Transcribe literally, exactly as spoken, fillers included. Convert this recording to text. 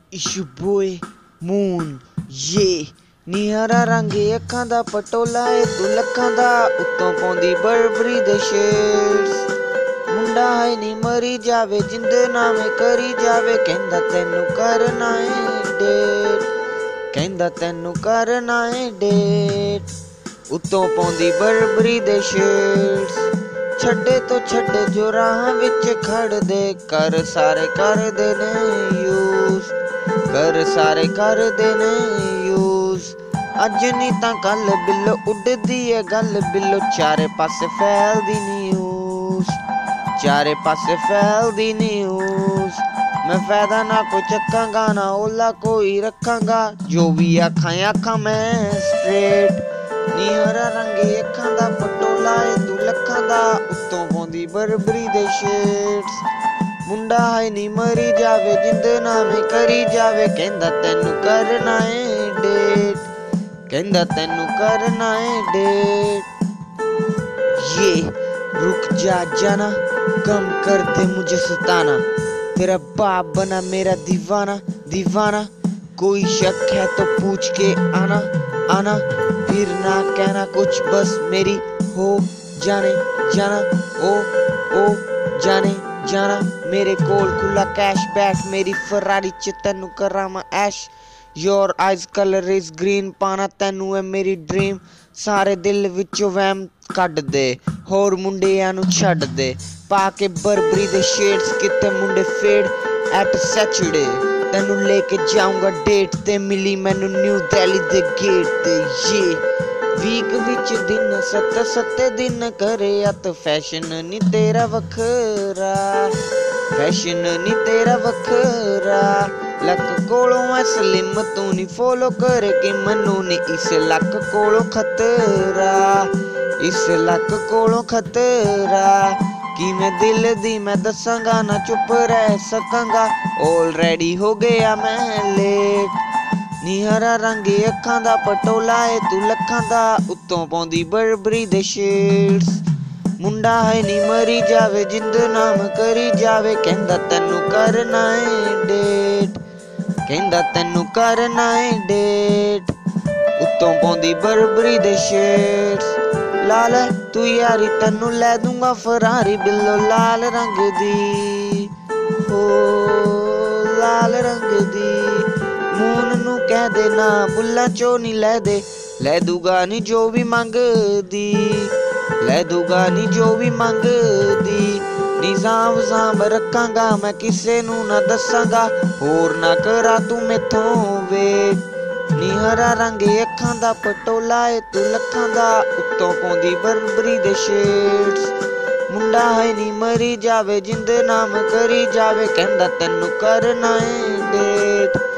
It's your boy Moon, yeah ਨੀਹਰਾ ਰੰਗ ਅੱਖਾਂ ਦਾ ਪਟੋਲਾ ਏ ਤੂੰ ਲੱਖਾਂ ਦਾ ਉੱਤੋਂ ਪਾਉਂਦੀ ਬਰਬਰੀ ਦੇ ਸ਼ੇਡਸ ਮੁੰਡਾ ਹੈ ਨੀ ਮਰੀ ਜਾਵੇ ਜਿੰਦ ਨਾਵੇਂ ਕਰੀ ਜਾਵੇ ਕਹਿੰਦਾ ਤੈਨੂੰ ਕਰਨਾ ਏ ਡੇਟ ਕਹਿੰਦਾ ਤੈਨੂੰ ਕਰਨਾ ਏ ਡੇਟ ਉੱਤੋਂ ਪਾਉਂਦੀ ਬਰਬਰੀ ਦੇ ਸ਼ੇਡਸ ਛੱਡੇ ਤੋਂ ਛੱਡੇ ਜੋ ਰਾਹਾਂ ਵਿੱਚ ਖੜਦੇ ਕਰ ਸਾਰੇ ਕਰਦੇ ਨੇ ਯੂਜ਼ कर सारे कर देने यूज अज नी तां कल बिल्लो उड़दी है गल बिल्लो चारे पासे फैलदी न्यूज़ चारे पासे फैलदी न्यूज़ मैं फायदा ना कोई चक्कांगा ना ओला कोई रखांगा जो भी आखां आखां मैं स्ट्रेट नीहरा रंगे अखां दा पटोला ए तू लखां दा उत्तों पाउंदी बरबरी दे शेड्स मुंडा है नी मरी जावे जिंद नावे करी जावे कहंदा तैनू करना है डेट कहंदा तैनू करना है डेट ये रुक जा जाना कम कर दे मुझे सताना तेरा बाप बना मेरा दीवाना दीवाना कोई शक है तो पूछ के आना आना फिर ना कहना कुछ बस मेरी हो जाने जाना ओ ओ जाने जाना मेरे कोल खुला कैश बैक मेरी फरारी च तैनू करा मैं ऐश your eyes colour is green पाना तैनू है मेरी ड्रीम सारे दिल विचों वहम कढ दे होर मुंडियां नू छड्ड दे पाके बरबरी दे शेड्स किते मुंडे फेड एट सैचरडे तैनू लेके जाऊंगा डेट ते मिली मैनू न्यू दिल्ली दे गेट ते ये वीक विच दिन सत्त सत्त दिन करे अत फैशन नी तेरा वखरा फैशन नी तेरा वखरा लक कोलों ऐ स्लिम तू नी फॉलो करे कि मनु नी इस लक कोलों खतरा इस लक कोलों खतरा कि मैं दिल दी मैं दसांगा ना चुप रह सकांगा ऑलरेडी हो गया मैं लेट नीहरा रंगे अखां दा पटोला ए तू लखां दा उत्तों पाउंदी बरबरी दे शेड्स मुंडा है नी मरी जावे जिंद नाम करी जावे कहंदा तैनू करना है डेट कहंदा तैनू करना है डेट उत्तों पाउंदी बरबरी दे शेड्स लाल तू यारी तैनू लै दूंगा फरारी बिल्लो लाल रंग दी हो लाल रंग दी मून नू कह दे ना बुल्ला चो नी लै दे लै दूगा नी जो भी मंगदी लै दूगा नी जो भी मंगदी निजाम साम रखांगा मैं किसे नू ना दसांगा होर ना करा तू मैथों वेट नीहरा रंगे अखां दा पटोला ए तू लखां दा उत्तों पाउंदी बरबरी दे शेड्स मुंडा है नी मरी जावे जिंद नाम करी जावे कहंदा तैनू करना है डेट